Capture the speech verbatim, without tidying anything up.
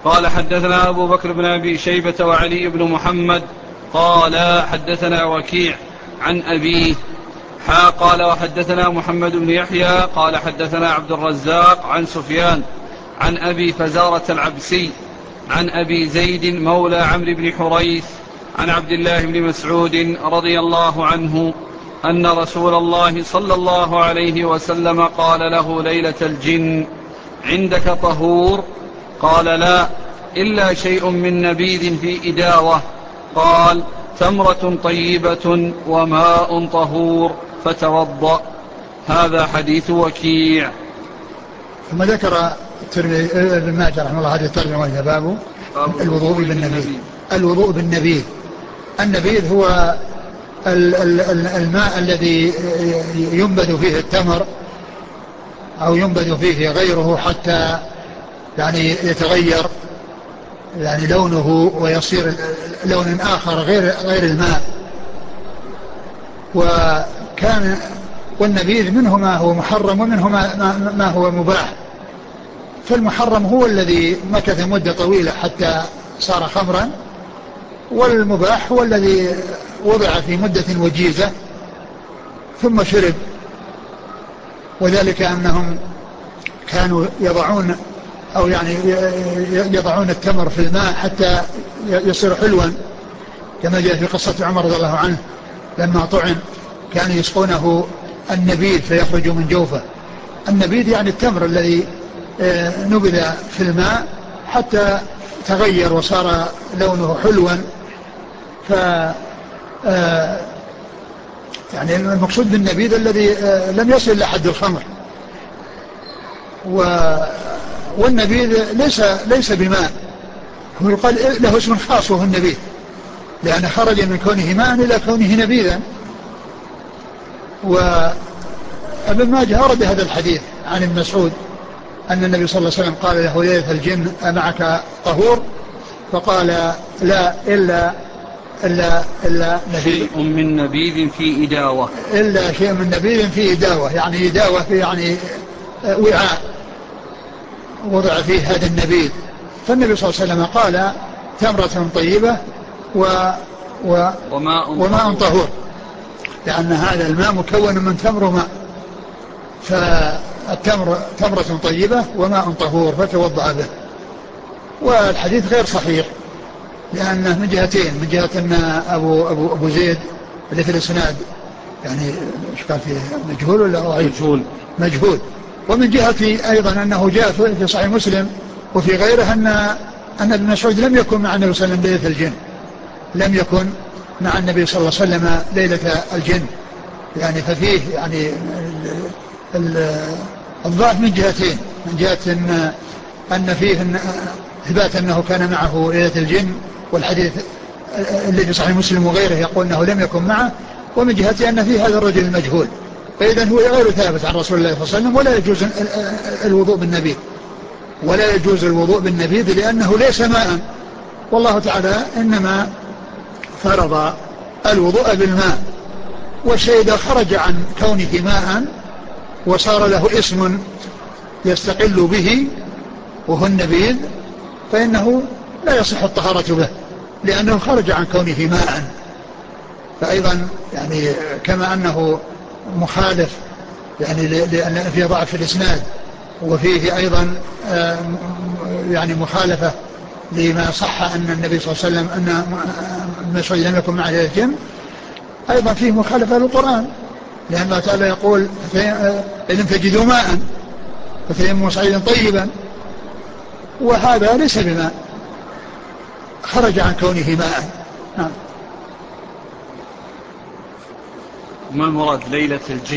قال حدثنا أبو بكر بن أبي شيبة وعلي بن محمد قال حدثنا وكيع عن أبيه حا قال وحدثنا محمد بن يحيى قال حدثنا عبد الرزاق عن سفيان عن أبي فزارة العبسي عن أبي زيد مولى عمرو بن حريث عن عبد الله بن مسعود رضي الله عنه أن رسول الله صلى الله عليه وسلم قال له ليلة الجن عندك طهور؟ قال لا إلا شيء من نبيذ في إداوة. قال تمرة طيبة وماء طهور فتوضأ. هذا حديث وكيع. ثم ذكر ابن ماجه رحمه الله هذه الترجمة وهي باب الوضوء بالنبيذ. الوضوء بالنبيذ، النبيذ هو الماء الذي ينبذ فيه التمر أو ينبذ فيه غيره حتى يعني يتغير يعني لونه ويصير لون آخر غير غير الماء. وكان والنبيذ منه ما هو محرم ومنه ما, ما هو مباح. فالمحرم هو الذي مكث مدة طويلة حتى صار خمرا، والمباح هو الذي وضع في مدة وجيزة ثم شرب. وذلك أنهم كانوا يضعون أو يعني يضعون التمر في الماء حتى يصير حلوا، كما جاء في قصة عمر رضي الله عنه لما طعن كانوا يسقونه النبيذ فيخرج من جوفه. النبيذ يعني التمر الذي نبذ في الماء حتى تغير وصار لونه حلوا. ف يعني المقصود بالنبيذ الذي لم يصل إلى حد الخمر. والنبيذ ليس ليس بماء، هو يقال له اسم خاص وهو النبيذ، لأن خرج من كونه ماء إلى كونه نبيذا. وابن ماجه أورد هذا الحديث عن ابن مسعود أن النبي صلى الله عليه وسلم قال له ليلة الجن أمعك طهور؟ فقال لا إلا إلا إلا شيء من نبيذ في إداوة، إلا شيء من نبيذ في إداوة، يعني إداوة في يعني وعاء وضع فيه هذا النبيذ. فالنبي صلى الله عليه وسلم قال تمرة طيبة و و وماء, وماء طهور، لأن هذا الماء مكون من تمر وماء، فالتمر تمرة طيبة وماء طهور فتوضأ به. والحديث غير صحيح لأنه من جهتين، من جهة أن أبو, أبو, أبو زيد اللي في الإسناد يعني إيش قال فيه مجهول ولا ضعيف؟ مجهول. مجهول. ومن جهة أيضا أنه جاء في صحيح مسلم وفي غيره أن أن ابن مسعود لم يكن مع النبي صلى الله عليه وسلم ليلة الجن، لم يكن مع النبي صلى الله عليه وسلم ليلة الجن. يعني ففيه يعني الضعف من جهتين، من جهة أن, أن فيه إثبات أنه كان معه ليلة الجن، والحديث الذي في صحيح مسلم وغيره يقول أنه لم يكن معه، ومن جهة أن فيه هذا الرجل المجهول. فإذن هو غير ثابت عن رسول الله صلى الله عليه وسلم، ولا يجوز الوضوء بالنبيذ، ولا يجوز الوضوء بالنبيذ لأنه ليس ماء. والله تعالى إنما فرض الوضوء بالماء، والشيء إذا خرج عن كونه ماء وصار له اسم يستقل به وهو النبيذ فإنه لا يصح الطهارة به لأنه خرج عن كونه ماء. فأيضا يعني كما أنه مخالف يعني لأن فيه ضعف في الإسناد، وفيه أيضا يعني مخالفة لما صح أن النبي صلى الله عليه وسلم أن مسعود لم يكن مع ليلة الجن، أيضا فيه مخالفة للقرآن، لأن الله تعالى يقول إن لم تجدوا ماء فتيمموا صعيدا طيبا، وهذا ليس بماء، خرج عن كونه ماء. نعم. ما المراد ليلة الجن؟